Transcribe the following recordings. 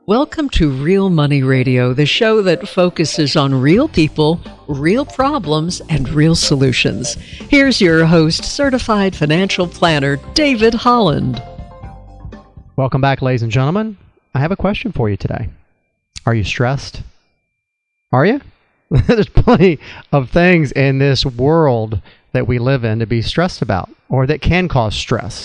Welcome to Real Money Radio, the show that focuses on real people, real problems, and real solutions. Here's your host, certified financial planner, David Holland. Welcome back, ladies and gentlemen. I have a question for you today. Are you stressed? Are you? There's plenty of things in this world that we live in to be stressed about, or that can cause stress.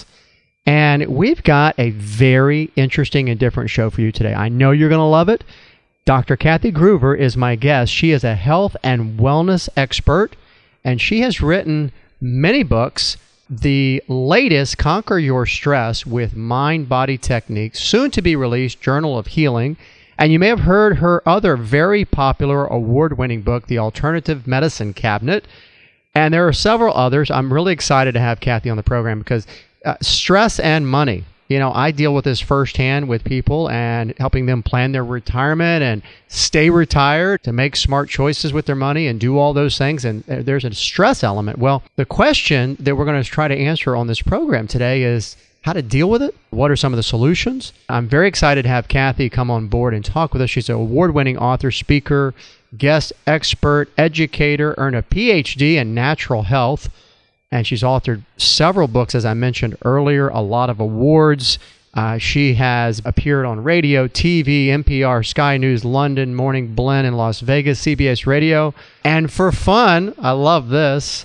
And we've got a very interesting and different show for you today. I know you're going to love it. Dr. Kathy Gruver is my guest. She is a health and wellness expert, and she has written many books. The latest, Conquer Your Stress with Mind-Body Techniques, soon to be released, Journal of Healing. And you may have heard her other very popular award-winning book, The Alternative Medicine Cabinet. And there are several others. I'm really excited to have Kathy on the program because stress and money. You know, I deal with this firsthand with people and helping them plan their retirement and stay retired to make smart choices with their money and do all those things. And there's a stress element. Well, the question that we're going to try to answer on this program today is how to deal with it. What are some of the solutions? I'm very excited to have Kathy come on board and talk with us. She's an award-winning author, speaker, guest expert, educator, earned a PhD in natural health. And she's authored several books, as I mentioned earlier, a lot of awards. She has appeared on radio, TV, NPR, Sky News, London, Morning Blend in Las Vegas, CBS Radio. And for fun, I love this,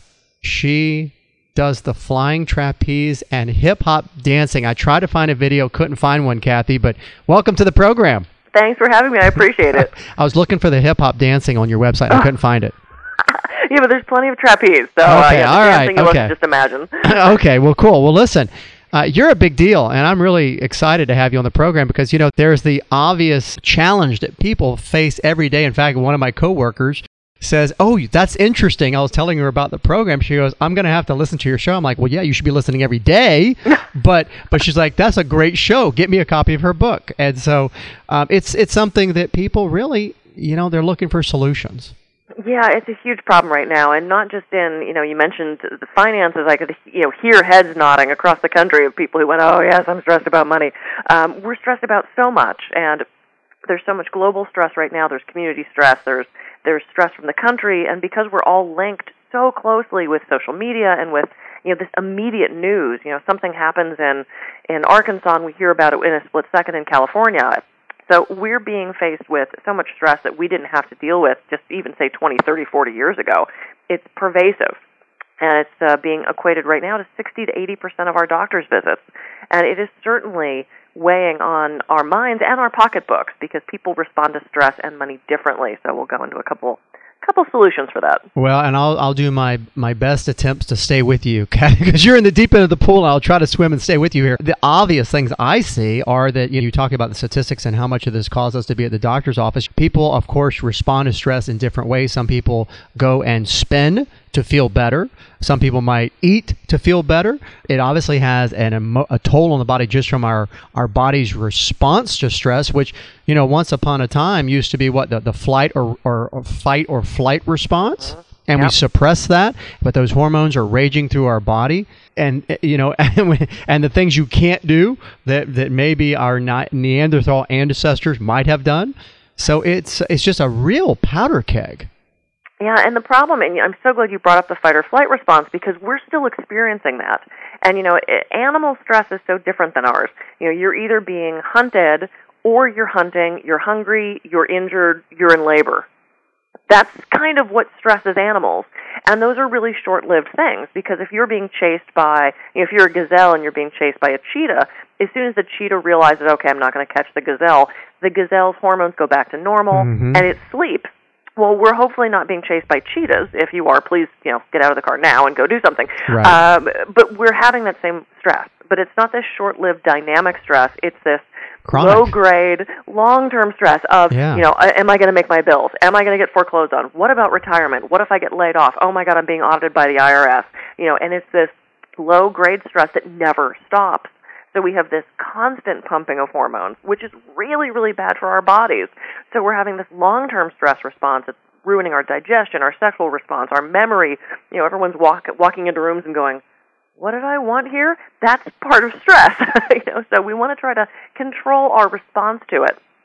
she does the flying trapeze and hip-hop dancing. I tried to find a video, couldn't find one, Kathy, but welcome to the program. Thanks for having me. I appreciate it. I was looking for the hip-hop dancing on your website. I couldn't find it. Yeah, but there's plenty of trapeze, so okay, all right, dancing you won't just imagine. Okay, well, cool. Well, listen, you're a big deal, and I'm really excited to have you on the program because, you know, there's the obvious challenge that people face every day. In fact, one of my coworkers says, "Oh, that's interesting." I was telling her about the program. She goes, "I'm going to have to listen to your show." I'm like, "Well, yeah, you should be listening every day." but she's like, "That's a great show. Get me a copy of her book." And so it's something that people really, you know, they're looking for solutions. Yeah, it's a huge problem right now, and not just in, you know, you mentioned the finances. I could, you know, hear heads nodding across the country of people who went, "Oh, yes, I'm stressed about money." We're stressed about so much, and there's so much global stress right now. There's community stress. There's stress from the country, and because we're all linked so closely with social media and with, you know, this immediate news. You know, something happens in Arkansas, and we hear about it in a split second in California. So we're being faced with so much stress that we didn't have to deal with just even, say, 20, 30, 40 years ago. It's pervasive, and it's being equated right now to 60 to 80% of our doctor's visits. And it is certainly weighing on our minds and our pocketbooks because people respond to stress and money differently. So we'll go into a couple solutions for that. Well, and I'll do my best attempts to stay with you, because you're in the deep end of the pool, and I'll try to swim and stay with you here. The obvious things I see are that, you know, you talk about the statistics and how much of this causes us to be at the doctor's office. People, of course, respond to stress in different ways. Some people go and spend to feel better. Some people might eat to feel better. It obviously has a toll on the body just from our body's response to stress, which, you know, once upon a time used to be what the flight or fight or flight response. And we suppress that, but those hormones are raging through our body, and, you know, and the things you can't do that maybe our Neanderthal ancestors might have done. So it's just a real powder keg. Yeah, and the problem, and I'm so glad you brought up the fight or flight response because we're still experiencing that. And, you know, animal stress is so different than ours. You know, you're either being hunted or you're hunting, you're hungry, you're injured, you're in labor. That's kind of what stresses animals. And those are really short-lived things because if you're being chased by, you know, if you're a gazelle and you're being chased by a cheetah, as soon as the cheetah realizes, okay, I'm not going to catch the gazelle's hormones go back to normal and it sleeps. Well, we're hopefully not being chased by cheetahs. If you are, please, you know, get out of the car now and go do something. Right. But we're having that same stress. But it's not this short-lived dynamic stress. It's this chronic, low-grade, long-term stress of, you know, am I going to make my bills? Am I going to get foreclosed on? What about retirement? What if I get laid off? Oh, my God, I'm being audited by the IRS. You know, and it's this low-grade stress that never stops. So we have this constant pumping of hormones, which is really, really bad for our bodies. So we're having this long-term stress response. It's ruining our digestion, our sexual response, our memory. You know, everyone's walking into rooms and going, what did I want here? That's part of stress. You know, so we want to try to control our response to it.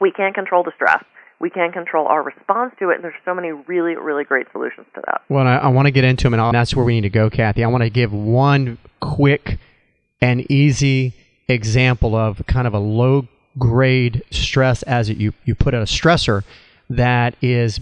We can't control the stress. We can't control our response to it, and there's so many really, really great solutions to that. Well, I want to get into them, and that's where we need to go, Kathy. I want to give one quick and easy example of kind of a low-grade stress, as you put it, a stressor that is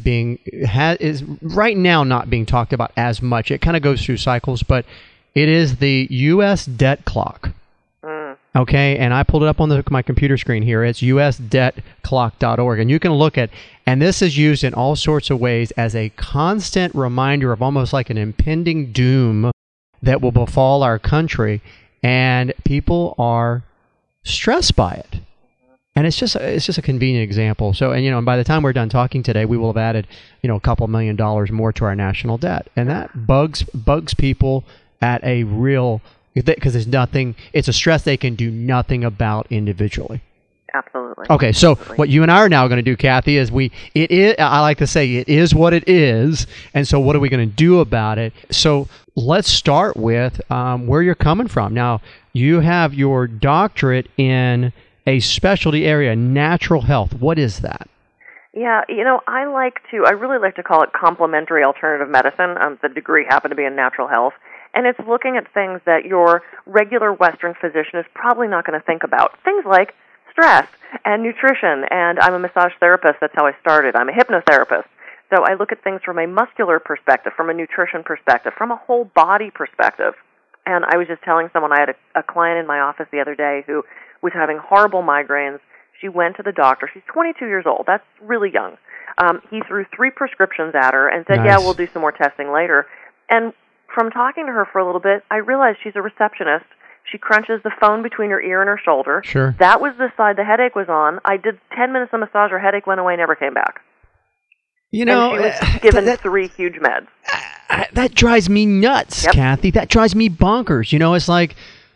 right now not being talked about as much. It kind of goes through cycles, but it is the U.S. debt clock. Okay, and I pulled it up on my computer screen here. It's usdebtclock.org, and you can look at, and this is used in all sorts of ways as a constant reminder of almost like an impending doom that will befall our country, and people are stressed by it. And it's just a convenient example. So, and by the time we're done talking today, we will have added, a couple $1 million more to our national debt, and that bugs people at a real, because there's nothing. It's a stress they can do nothing about individually. Absolutely. Okay, so what you and I are now going to do, Kathy, is I like to say it is what it is, and so what are we going to do about it? So let's start with where you're coming from. Now, you have your doctorate in a specialty area, natural health. What is that? Yeah, I really like to call it complementary alternative medicine. The degree happened to be in natural health. And it's looking at things that your regular Western physician is probably not going to think about. Things like stress and nutrition. And I'm a massage therapist. That's how I started. I'm a hypnotherapist. So I look at things from a muscular perspective, from a nutrition perspective, from a whole body perspective. And I was just telling someone, I had a client in my office the other day who was having horrible migraines. She went to the doctor. She's 22 years old. That's really young. He threw 3 prescriptions at her and said, Nice. Yeah, we'll do some more testing later. And from talking to her for a little bit, I realized she's a receptionist. She crunches the phone between her ear and her shoulder. Sure. That was the side the headache was on. I did 10 minutes of massage. Her headache went away, never came back. And she was given 3 huge meds. That drives me nuts, Yep. Kathy. That drives me bonkers. It's like,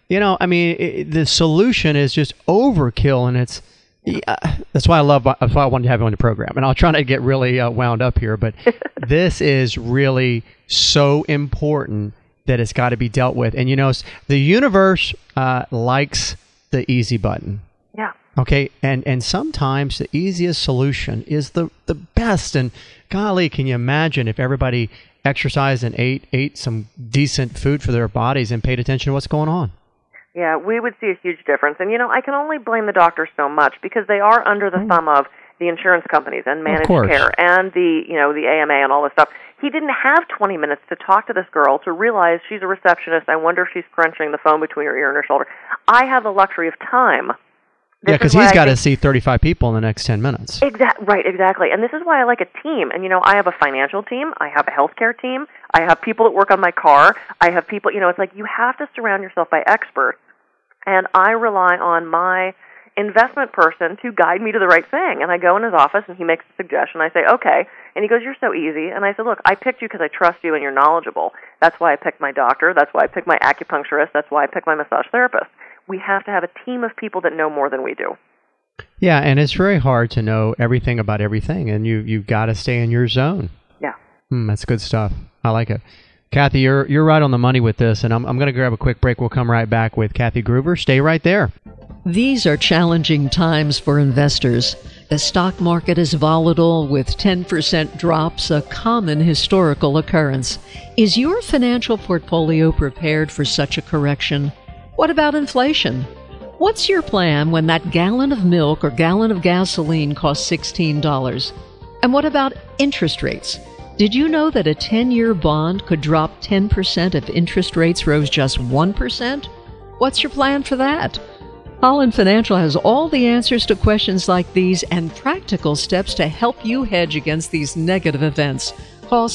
the solution is just overkill, and it's that's why I wanted to have you on the program. And I'll try not to get really wound up here, but this is really so important that it's got to be dealt with. And the universe likes the easy button. Yeah. Okay, and sometimes the easiest solution is the best. And golly, can you imagine if everybody exercised and ate some decent food for their bodies and paid attention to what's going on? Yeah, we would see a huge difference. And, I can only blame the doctors so much because they are under the thumb of the insurance companies and managed care and the AMA and all this stuff. He didn't have 20 minutes to talk to this girl to realize she's a receptionist. I wonder if she's crunching the phone between her ear and her shoulder. I have the luxury of time. Yeah, because he's got to see 35 people in the next 10 minutes. Right, exactly. And this is why I like a team. And, I have a financial team. I have a healthcare team. I have people that work on my car. I have people, it's like you have to surround yourself by experts. And I rely on my investment person to guide me to the right thing. And I go in his office, and he makes a suggestion. I say, okay. And he goes, you're so easy. And I said, look, I picked you because I trust you and you're knowledgeable. That's why I picked my doctor. That's why I picked my acupuncturist. That's why I picked my massage therapist. We have to have a team of people that know more than we do. Yeah, and it's very hard to know everything about everything, and you've got to stay in your zone. Yeah. That's good stuff. I like it. Kathy, you're right on the money with this, and I'm going to grab a quick break. We'll come right back with Kathy Gruver. Stay right there. These are challenging times for investors. The stock market is volatile with 10% drops, a common historical occurrence. Is your financial portfolio prepared for such a correction? What about inflation? What's your plan when that gallon of milk or gallon of gasoline costs $16? And what about interest rates? Did you know that a 10-year bond could drop 10% if interest rates rose just 1%? What's your plan for that? Holland Financial has all the answers to questions like these and practical steps to help you hedge against these negative events. Call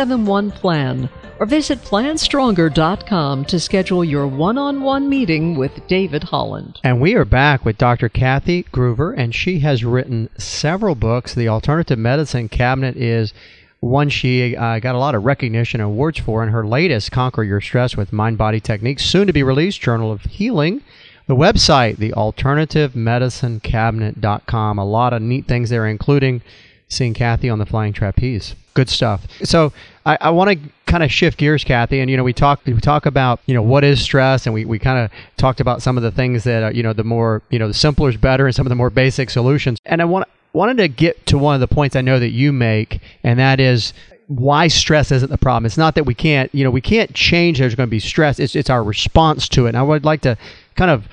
671-PLAN or visit planstronger.com to schedule your one-on-one meeting with David Holland. And we are back with Dr. Kathy Gruver, and she has written several books. The Alternative Medicine Cabinet is one she got a lot of recognition and awards for, and her latest, Conquer Your Stress with Mind-Body Techniques, soon to be released, Journal of Healing. The website, thealternativemedicinecabinet.com. A lot of neat things there, including seeing Kathy on the flying trapeze. Good stuff. So I want to kind of shift gears, Kathy, and we talk about what is stress, and we kind of talked about some of the things that the more the simpler is better, and some of the more basic solutions. And I want wanted to get to one of the points I know that you make, and that is why stress isn't the problem. It's not that we can't change there's going to be stress. It's our response to it. And I would like to kind of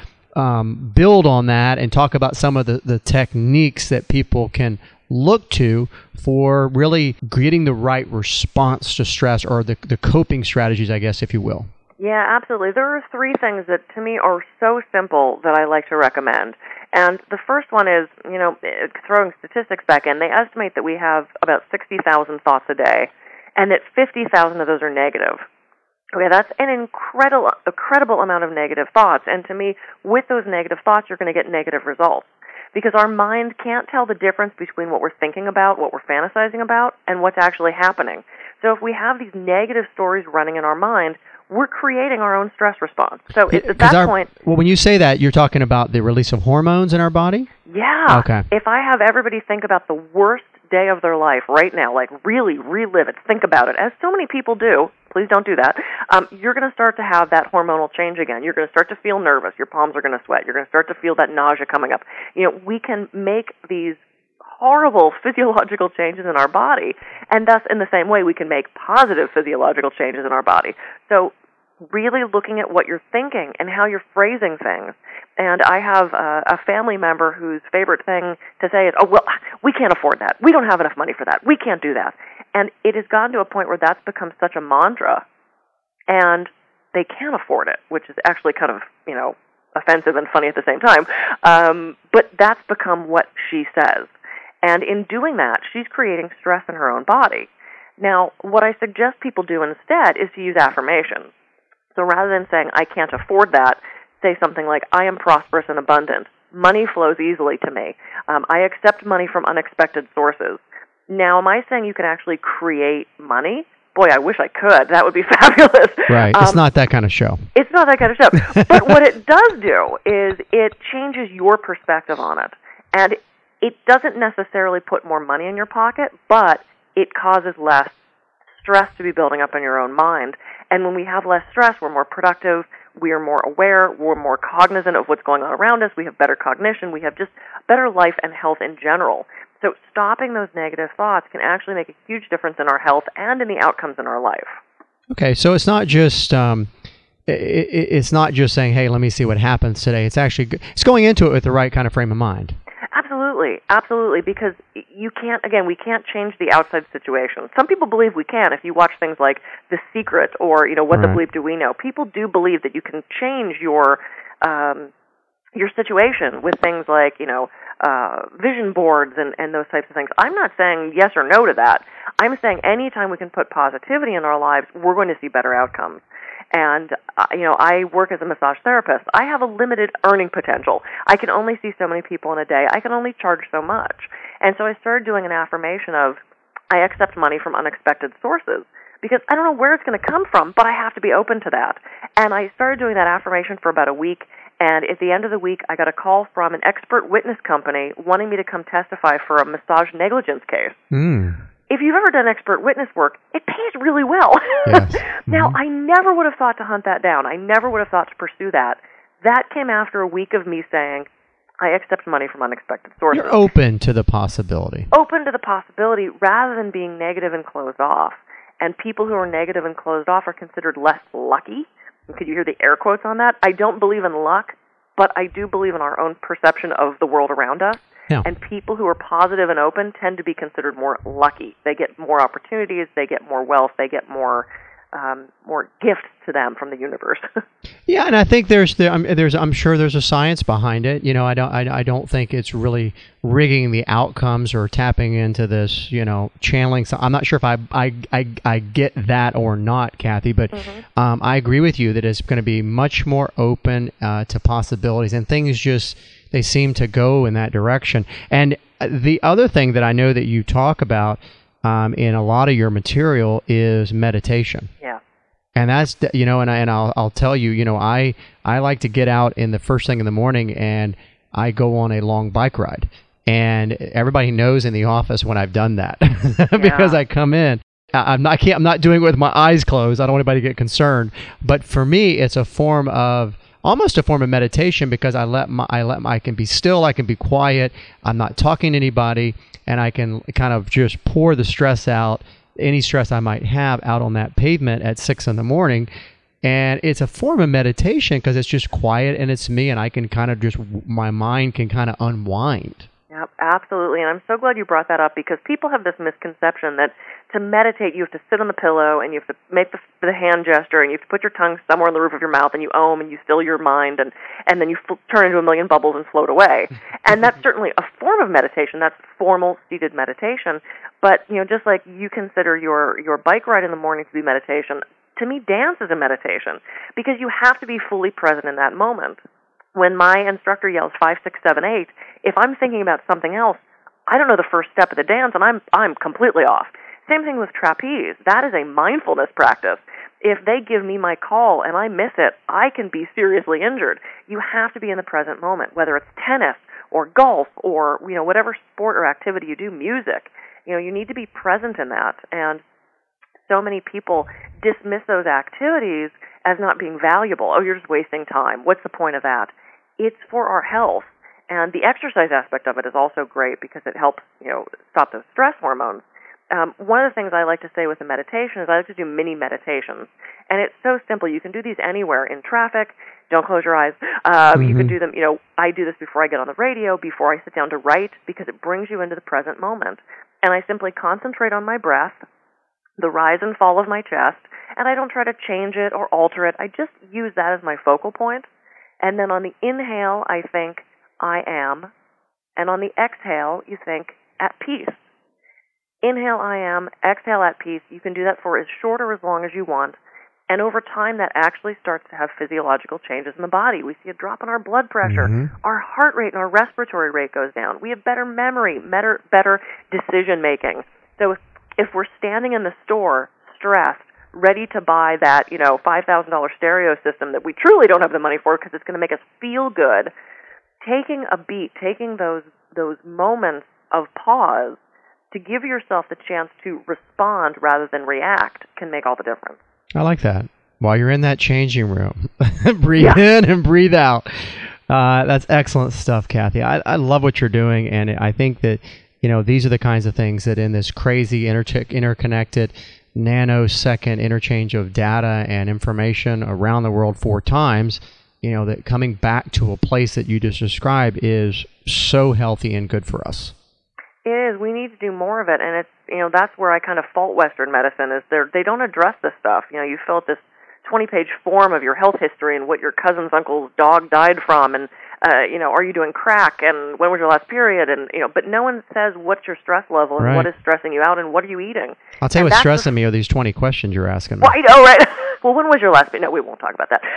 build on that and talk about some of the techniques that people can look to for really getting the right response to stress, or the coping strategies, I guess, if you will. Yeah, absolutely. There are 3 things that to me are so simple that I like to recommend. And the first one is, throwing statistics back in, they estimate that we have about 60,000 thoughts a day, and that 50,000 of those are negative. Okay, that's an incredible amount of negative thoughts. And to me, with those negative thoughts, you're going to get negative results. Because our mind can't tell the difference between what we're thinking about, what we're fantasizing about, and what's actually happening. So if we have these negative stories running in our mind, we're creating our own stress response. So it's at that point... Well, when you say that, you're talking about the release of hormones in our body? Yeah. Okay. If I have everybody think about the worst day of their life right now, like really relive it, think about it, as so many people do, please don't do that, you're going to start to have that hormonal change again. You're going to start to feel nervous. Your palms are going to sweat. You're going to start to feel that nausea coming up. We can make these horrible physiological changes in our body, and thus in the same way we can make positive physiological changes in our body. So really looking at what you're thinking and how you're phrasing things. And I have a family member whose favorite thing to say is, oh, well, we can't afford that. We don't have enough money for that. We can't do that. And it has gotten to a point where that's become such a mantra, and they can't afford it, which is actually kind of, offensive and funny at the same time. But that's become what she says. And in doing that, she's creating stress in her own body. Now, what I suggest people do instead is to use affirmations. So rather than saying, I can't afford that, say something like, I am prosperous and abundant. Money flows easily to me. I accept money from unexpected sources. Now, am I saying you can actually create money? Boy, I wish I could. That would be fabulous. Right. It's not that kind of show. It's not that kind of show. But what it does do is it changes your perspective on it. And it doesn't necessarily put more money in your pocket, but it causes less stress to be building up in your own mind. And when we have less stress, we're more productive, we are more aware, we're more cognizant of what's going on around us, we have better cognition, we have just better life and health in general. So stopping those negative thoughts can actually make a huge difference in our health and in the outcomes in our life. Okay, so it's not just it's not just saying, hey, let me see what happens today. It's actually it's going into it with the right kind of frame of mind. Absolutely, because we can't change the outside situation. Some people believe we can. If you watch things like The Secret or, What the Bleep Do We Know, people do believe that you can change your situation with things like, vision boards and those types of things. I'm not saying yes or no to that. I'm saying anytime we can put positivity in our lives, we're going to see better outcomes. And, I work as a massage therapist. I have a limited earning potential. I can only see so many people in a day. I can only charge so much. And so I started doing an affirmation of, I accept money from unexpected sources, because I don't know where it's going to come from, but I have to be open to that. And I started doing that affirmation for about a week, and at the end of the week, I got a call from an expert witness company wanting me to come testify for a massage negligence case. If you've ever done expert witness work, it pays really well. Yes. Now, I never would have thought to hunt that down. I never would have thought to pursue that. That came after a week of me saying, I accept money from unexpected sources. You're open to the possibility. Open to the possibility rather than being negative and closed off. And people who are negative and closed off are considered less lucky. Could you hear the air quotes on that? I don't believe in luck, but I do believe in our own perception of the world around us. Yeah. And people who are positive and open tend to be considered more lucky. They get more opportunities, they get more wealth, they get more gifts to them from the universe. Yeah, and I think I'm sure there's a science behind it. I don't think it's really rigging the outcomes or tapping into this, channeling. I'm not sure if I get that or not, Kathy, but I agree with you that it's going to be much more open to possibilities, and things just they seem to go in that direction. And the other thing that I know that you talk about in a lot of your material is meditation. Yeah. And that's, I'll tell you, I like to get out in the first thing in the morning and I go on a long bike ride. And everybody knows in the office when I've done that because I come in. I'm not doing it with my eyes closed. I don't want anybody to get concerned. But for me, it's a form of almost a form of meditation, because I can be still, I can be quiet, I'm not talking to anybody, and I can kind of just pour the stress out, any stress I might have, out on that pavement at 6 in the morning. And it's a form of meditation because it's just quiet and it's me, and I can kind of just, my mind can kind of unwind. Yep, absolutely. And I'm so glad you brought that up, because people have this misconception that to meditate, you have to sit on the pillow and you have to make the hand gesture and you have to put your tongue somewhere on the roof of your mouth and you om and you still your mind and then you turn into a million bubbles and float away. And that's certainly a form of meditation. That's formal, seated meditation. But, just like you consider your bike ride in the morning to be meditation, to me, dance is a meditation, because you have to be fully present in that moment. When my instructor yells 5, 6, 7, 8, if I'm thinking about something else, I don't know the first step of the dance, and I'm completely off. Same thing with trapeze. That is a mindfulness practice. If they give me my call and I miss it, I can be seriously injured. You have to be in the present moment, whether it's tennis or golf or whatever sport or activity you do, music. You need to be present in that. And so many people dismiss those activities as not being valuable. Oh, you're just wasting time. What's the point of that? It's for our health. And the exercise aspect of it is also great because it helps, stop those stress hormones. One of the things I like to say with the meditation is I like to do mini meditations. And it's so simple. You can do these anywhere, in traffic. Don't close your eyes. You can do them, I do this before I get on the radio, before I sit down to write, because it brings you into the present moment. And I simply concentrate on my breath, the rise and fall of my chest, and I don't try to change it or alter it. I just use that as my focal point. And then on the inhale, I think, I am. And on the exhale, you think, at peace. Inhale, I am. Exhale, at peace. You can do that for as short or as long as you want. And over time, that actually starts to have physiological changes in the body. We see a drop in our blood pressure. Our heart rate and our respiratory rate goes down. We have better memory, better decision-making. So if we're standing in the store, stressed, ready to buy that, $5,000 stereo system that we truly don't have the money for because it's going to make us feel good, taking a beat, taking those moments of pause to give yourself the chance to respond rather than react can make all the difference. I like that. While you're in that changing room, breathe in and breathe out. That's excellent stuff, Kathy. I love what you're doing, and I think that these are the kinds of things that in this crazy interconnected nanosecond interchange of data and information around the world 4 times, that coming back to a place that you just described is so healthy and good for us. It is. We need to do more of it, and it's that's where I kind of fault Western medicine is they don't address this stuff. You fill out this 20-page form of your health history and what your cousin's uncle's dog died from, and are you doing crack, and when was your last period, and but no one says what's your stress level and what is stressing you out and what are you eating. I'll tell you what's stressing me are these 20 questions you're asking me. Well, I know, right? Well, when was your last period? No, we won't talk about that.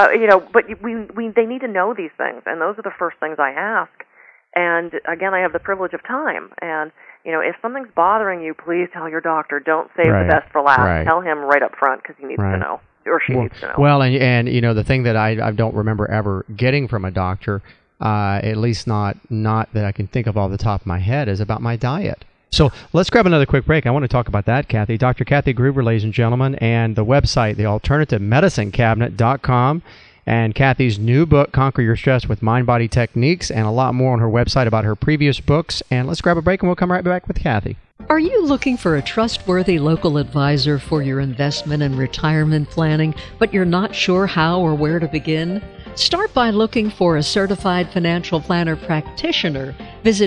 But they need to know these things, and those are the first things I ask. And again, I have the privilege of time. And, if something's bothering you, please tell your doctor. Don't save the best for last. Tell him right up front because he needs to know, or she needs to know. Well, and the thing that I don't remember ever getting from a doctor, at least not that I can think of off the top of my head, is about my diet. So let's grab another quick break. I want to talk about that, Kathy. Dr. Kathy Gruber, ladies and gentlemen, and the website, thealternativemedicinecabinet.com. And Kathy's new book, Conquer Your Stress with Mind-Body Techniques, and a lot more on her website about her previous books. And let's grab a break, and we'll come right back with Kathy. Are you looking for a trustworthy local advisor for your investment and retirement planning, but you're not sure how or where to begin? Start by looking for a certified financial planner practitioner. Visit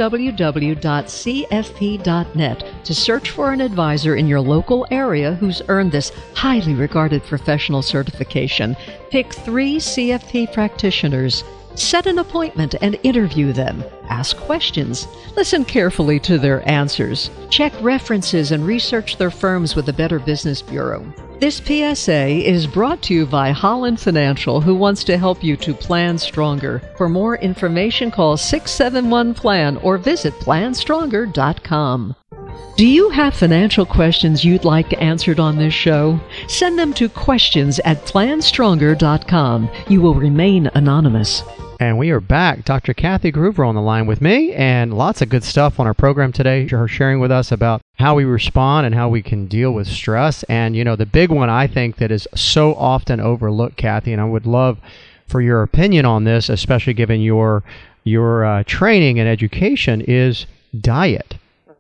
www.cfp.net to search for an advisor in your local area who's earned this highly regarded professional certification. Pick 3 CFP practitioners. Set an appointment and interview them. Ask questions. Listen carefully to their answers. Check references and research their firms with the Better Business Bureau. This PSA is brought to you by Holland Financial, who wants to help you to plan stronger. For more information, call 671-PLAN or visit planstronger.com. Do you have financial questions you'd like answered on this show? Send them to questions@planstronger.com. You will remain anonymous. And we are back. Dr. Kathy Gruber on the line with me, and lots of good stuff on our program today. Her sharing with us about how we respond and how we can deal with stress. And, the big one I think that is so often overlooked, Kathy, and I would love for your opinion on this, especially given your training and education, is diet.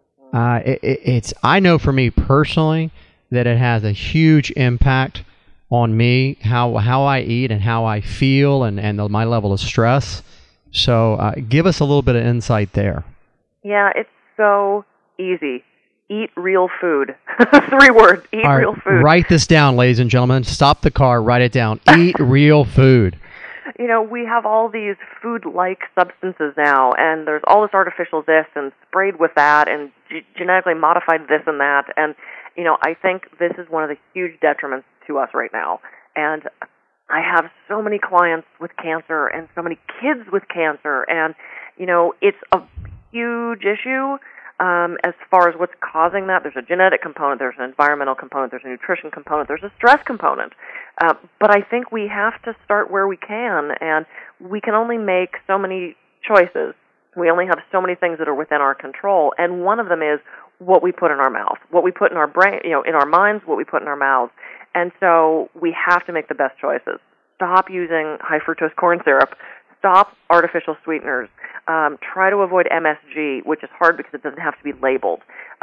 It's I know for me personally that it has a huge impact on me, how I eat and how I feel and my level of stress. So give us a little bit of insight there. Yeah, it's so easy. Eat real food. 3 words. Eat real food. Write this down, ladies and gentlemen. Stop the car. Write it down. Eat real food. We have all these food-like substances now, and there's all this artificial this and sprayed with that and genetically modified this and that. And, I think this is one of the huge detriments to us right now. And I have so many clients with cancer and so many kids with cancer, and, it's a huge issue. As far as what's causing that, there's a genetic component, there's an environmental component, there's a nutrition component, there's a stress component. But I think we have to start where we can, and we can only make so many choices. We only have so many things that are within our control, and one of them is what we put in our mouth, what we put in our brain, in our minds, what we put in our mouths. And so we have to make the best choices. Stop using high fructose corn syrup. Stop artificial sweeteners. Try to avoid MSG, which is hard because it doesn't have to be labeled.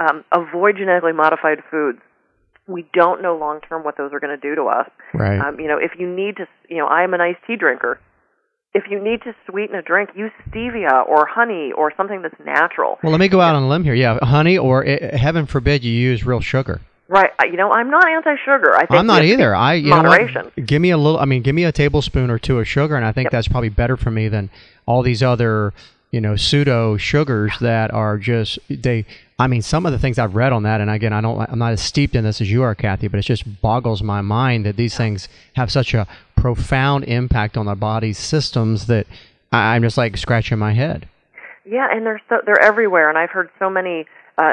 Avoid genetically modified foods. We don't know long term what those are going to do to us. Right. If you need to, I am an iced tea drinker. If you need to sweeten a drink, use stevia or honey or something that's natural. Well, let me go out on a limb here. Yeah, honey, or heaven forbid you use real sugar. Right. I'm not anti-sugar. I think I'm not either. Moderation. Give me a tablespoon or 2 of sugar, and I think that's probably better for me than all these other, pseudo sugars that are just some of the things I've read on that, and again, I'm not as steeped in this as you are, Kathy, but it just boggles my mind that these things have such a profound impact on our body's systems that I'm just like scratching my head. Yeah, and they're everywhere, and I've heard so many.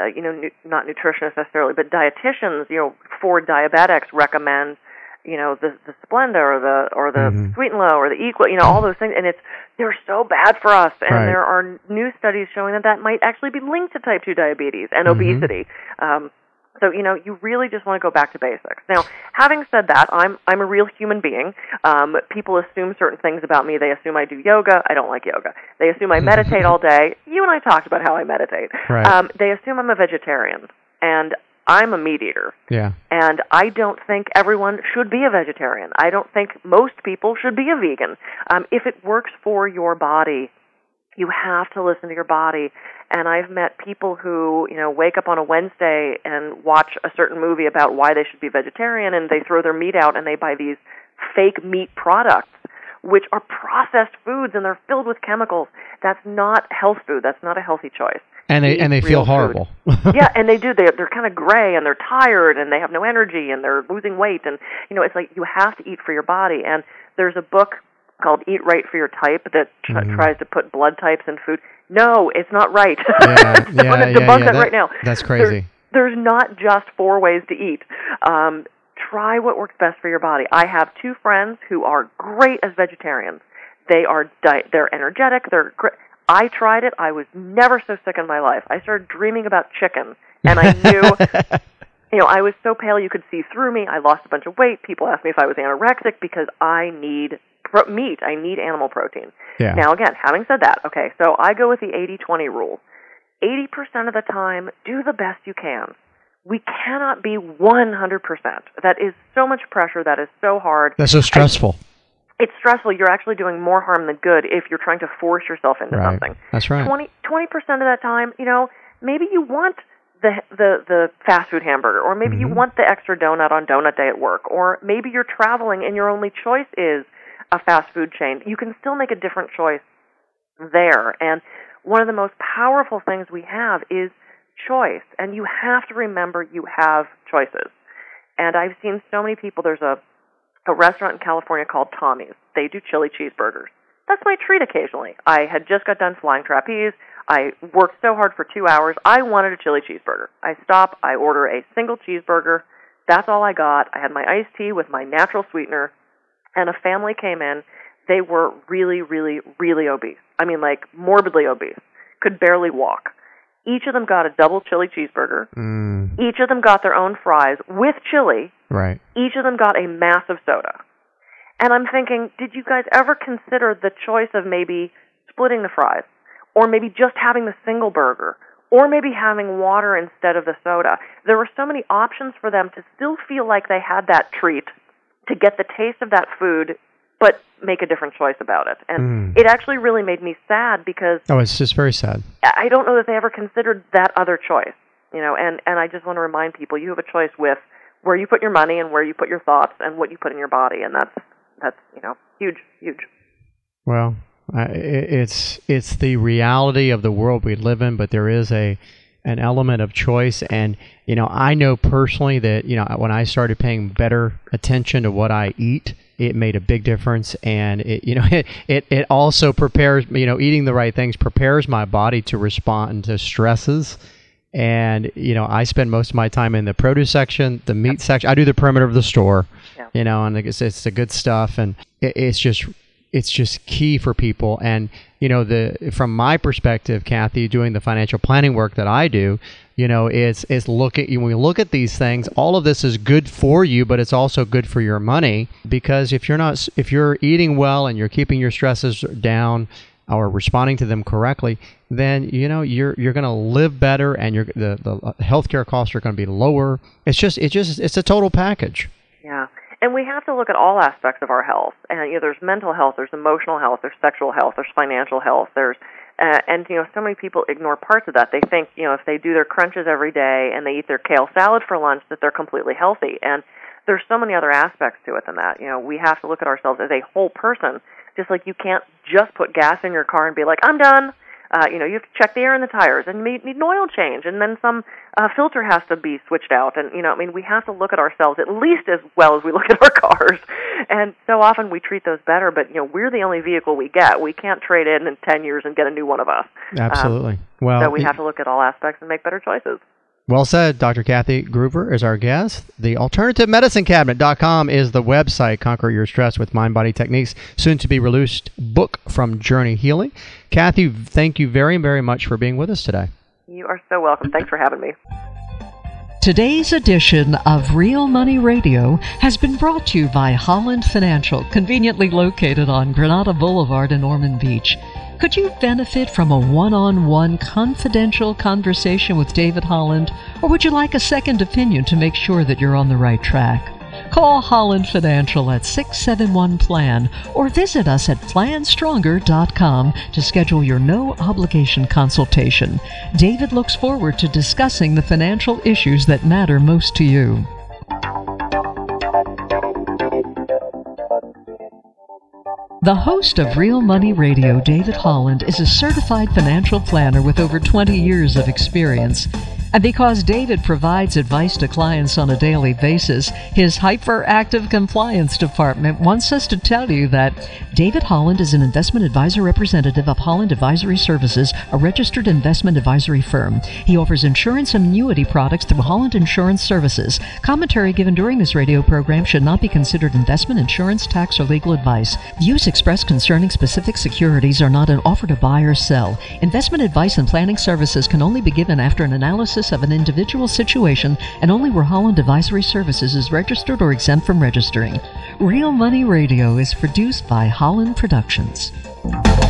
Not nutritionists necessarily, but dietitians, for diabetics recommend, the Splenda or the Sweet and Low or the Equal, all those things, and they're so bad for us. And right. There are new studies showing that might actually be linked to type 2 diabetes and obesity. So, you really just want to go back to basics. Now, having said that, I'm a real human being. People assume certain things about me. They assume I do yoga. I don't like yoga. They assume I meditate all day. You and I talked about how I meditate. Right. They assume I'm a vegetarian, and I'm a meat eater. Yeah. And I don't think everyone should be a vegetarian. I don't think most people should be a vegan. If it works for your body, you have to listen to your body. And I've met people who, wake up on a Wednesday and watch a certain movie about why they should be vegetarian, and they throw their meat out and they buy these fake meat products, which are processed foods, and they're filled with chemicals. That's not health food. That's not a healthy choice. And they feel horrible. Yeah, and they do. They're kind of gray, and they're tired, and they have no energy, and they're losing weight. And, it's like you have to eat for your body. And there's a book called Eat Right for Your Type that tries to put blood types in food. No, it's not right. I'm going to debunk that right now. That's crazy. There's not just 4 ways to eat. Try what works best for your body. I have 2 friends who are great as vegetarians. They're energetic. They're great. I tried it. I was never so sick in my life. I started dreaming about chicken, and I knew, I was so pale you could see through me. I lost a bunch of weight. People asked me if I was anorexic because I need meat. I need animal protein. Yeah. Now, again, having said that, okay, so I go with the 80-20 rule. 80% of the time, do the best you can. We cannot be 100%. That is so much pressure. That is so hard. That's so stressful. It's stressful. You're actually doing more harm than good if you're trying to force yourself into something. That's right. 20% of that time, maybe you want the fast food hamburger, or maybe you want the extra donut on donut day at work, or maybe you're traveling and your only choice is a fast food chain. You can still make a different choice there. And one of the most powerful things we have is choice. And you have to remember you have choices. And I've seen so many people. There's a restaurant in California called Tommy's. They do chili cheeseburgers. That's my treat occasionally. I had just got done flying trapeze. I worked so hard for 2 hours. I wanted a chili cheeseburger. I stop. I order a single cheeseburger. That's all I got. I had my iced tea with my natural sweetener. And a family came in. They were really, really, really obese. I mean, like morbidly obese. Could barely walk. Each of them got a double chili cheeseburger. Each of them got their own fries with chili. Right. Each of them got a massive soda. And I'm thinking, did you guys ever consider the choice of maybe splitting the fries, or maybe just having the single burger, or maybe having water instead of the soda? There were so many options for them to still feel like they had that treat, to get the taste of that food, but make a different choice about it. And it actually really made me sad because... Oh, it's just very sad. I don't know that they ever considered that other choice, and I just want to remind people, you have a choice with where you put your money and where you put your thoughts and what you put in your body, and that's huge. Well, it's the reality of the world we live in, but there is an element of choice. And I know personally that when I started paying better attention to what I eat, it made a big difference. And it also prepares, eating the right things prepares my body to respond to stresses. And I spend most of my time in the produce section, the meat section. I do the perimeter of the store, and it's the good stuff, and it's just key for people. And from my perspective, Kathy, doing the financial planning work that I do, it's when we look at these things, all of this is good for you, but it's also good for your money, because if you're eating well and you're keeping your stresses down or responding to them correctly, then you're going to live better, and the healthcare costs are going to be lower. It's a total package. Yeah. And we have to look at all aspects of our health. And there's mental health, there's emotional health, there's sexual health, there's financial health, there's and so many people ignore parts of that. They think if they do their crunches every day and they eat their kale salad for lunch, that they're completely healthy. And there's so many other aspects to it than that. We have to look at ourselves as a whole person. Just like you can't just put gas in your car and be like, I'm done. You have to check the air in the tires, and you need an oil change, and then some filter has to be switched out. And, we have to look at ourselves at least as well as we look at our cars. And so often we treat those better, but, we're the only vehicle we get. We can't trade in 10 years and get a new one of us. Absolutely. So we have to look at all aspects and make better choices. Well said. Dr. Kathy Gruver is our guest. The AlternativeMedicineCabinet.com is the website. Conquer Your Stress with Mind Body Techniques. Soon to be released book from Journey Healing. Kathy, thank you very, very much for being with us today. You are so welcome. Thanks for having me. Today's edition of Real Money Radio has been brought to you by Holland Financial, conveniently located on Granada Boulevard in Ormond Beach. Could you benefit from a one-on-one confidential conversation with David Holland, or would you like a second opinion to make sure that you're on the right track? Call Holland Financial at 671-PLAN or visit us at planstronger.com to schedule your no-obligation consultation. David looks forward to discussing the financial issues that matter most to you. The host of Real Money Radio, David Holland, is a certified financial planner with over 20 years of experience. And because David provides advice to clients on a daily basis, his hyperactive compliance department wants us to tell you that David Holland is an investment advisor representative of Holland Advisory Services, a registered investment advisory firm. He offers insurance and annuity products through Holland Insurance Services. Commentary given during this radio program should not be considered investment, insurance, tax, or legal advice. Views expressed concerning specific securities are not an offer to buy or sell. Investment advice and planning services can only be given after an analysis of an individual situation and only where Holland Advisory Services is registered or exempt from registering. Real Money Radio is produced by Holland Productions.